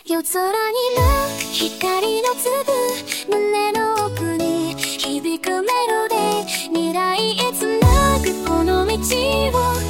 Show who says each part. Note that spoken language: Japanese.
Speaker 1: 夜空に舞う光の粒、胸の奥に響くメロディー、未来へつなぐこの道を